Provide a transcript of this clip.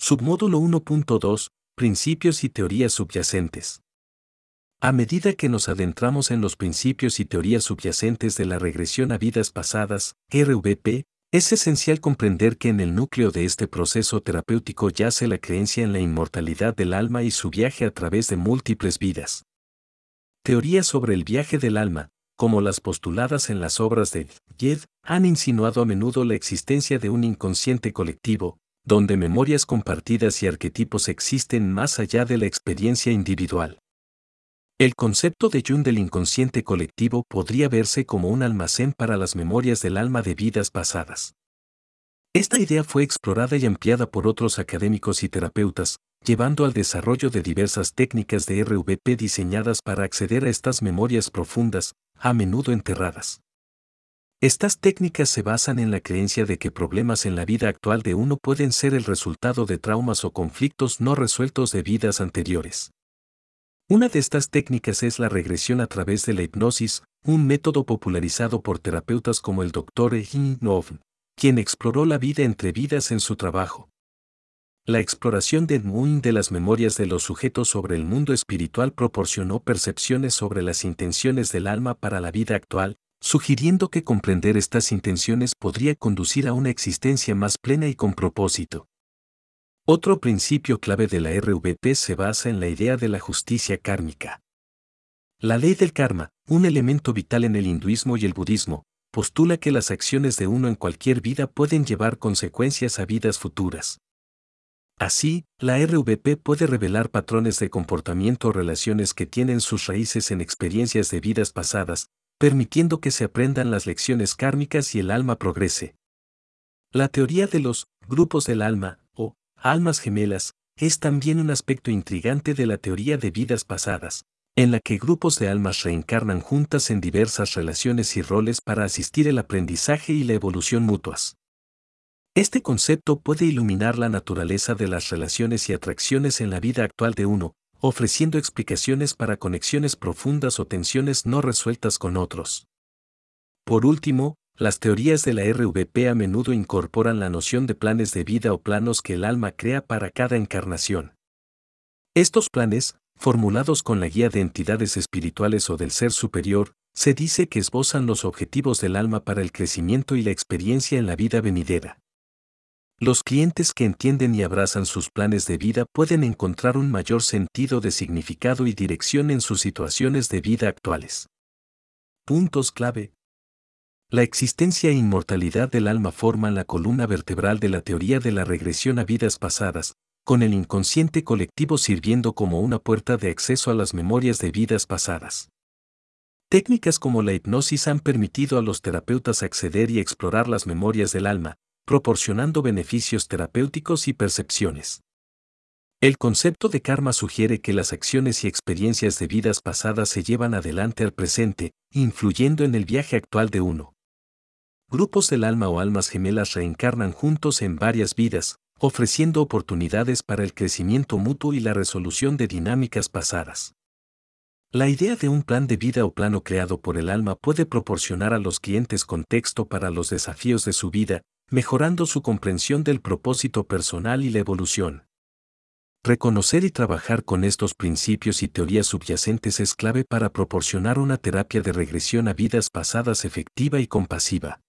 Submódulo 1.2. Principios y teorías subyacentes. A medida que nos adentramos en los principios y teorías subyacentes de la regresión a vidas pasadas, RVP, es esencial comprender que en el núcleo de este proceso terapéutico yace la creencia en la inmortalidad del alma y su viaje a través de múltiples vidas. Teorías sobre el viaje del alma, como las postuladas en las obras de Jed, han insinuado a menudo la existencia de un inconsciente colectivo, donde memorias compartidas y arquetipos existen más allá de la experiencia individual. El concepto de Jung del inconsciente colectivo podría verse como un almacén para las memorias del alma de vidas pasadas. Esta idea fue explorada y ampliada por otros académicos y terapeutas, llevando al desarrollo de diversas técnicas de RVP diseñadas para acceder a estas memorias profundas, a menudo enterradas. Estas técnicas se basan en la creencia de que problemas en la vida actual de uno pueden ser el resultado de traumas o conflictos no resueltos de vidas anteriores. Una de estas técnicas es la regresión a través de la hipnosis, un método popularizado por terapeutas como el Dr. Novn, quien exploró la vida entre vidas en su trabajo. La exploración de Edmund de las memorias de los sujetos sobre el mundo espiritual proporcionó percepciones sobre las intenciones del alma para la vida actual, sugiriendo que comprender estas intenciones podría conducir a una existencia más plena y con propósito. Otro principio clave de la RVP se basa en la idea de la justicia kármica. La ley del karma, un elemento vital en el hinduismo y el budismo, postula que las acciones de uno en cualquier vida pueden llevar consecuencias a vidas futuras. Así, la RVP puede revelar patrones de comportamiento o relaciones que tienen sus raíces en experiencias de vidas pasadas, permitiendo que se aprendan las lecciones kármicas y el alma progrese. La teoría de los grupos del alma, o almas gemelas, es también un aspecto intrigante de la teoría de vidas pasadas, en la que grupos de almas reencarnan juntas en diversas relaciones y roles para asistir el aprendizaje y la evolución mutuas. Este concepto puede iluminar la naturaleza de las relaciones y atracciones en la vida actual de uno, ofreciendo explicaciones para conexiones profundas o tensiones no resueltas con otros. Por último, las teorías de la RVP a menudo incorporan la noción de planes de vida o planos que el alma crea para cada encarnación. Estos planes, formulados con la guía de entidades espirituales o del ser superior, se dice que esbozan los objetivos del alma para el crecimiento y la experiencia en la vida venidera. Los clientes que entienden y abrazan sus planes de vida pueden encontrar un mayor sentido de significado y dirección en sus situaciones de vida actuales. Puntos clave. La existencia e inmortalidad del alma forman la columna vertebral de la teoría de la regresión a vidas pasadas, con el inconsciente colectivo sirviendo como una puerta de acceso a las memorias de vidas pasadas. Técnicas como la hipnosis han permitido a los terapeutas acceder y explorar las memorias del alma, proporcionando beneficios terapéuticos y percepciones. El concepto de karma sugiere que las acciones y experiencias de vidas pasadas se llevan adelante al presente, influyendo en el viaje actual de uno. Grupos del alma o almas gemelas reencarnan juntos en varias vidas, ofreciendo oportunidades para el crecimiento mutuo y la resolución de dinámicas pasadas. La idea de un plan de vida o plano creado por el alma puede proporcionar a los clientes contexto para los desafíos de su vida, mejorando su comprensión del propósito personal y la evolución. Reconocer y trabajar con estos principios y teorías subyacentes es clave para proporcionar una terapia de regresión a vidas pasadas efectiva y compasiva.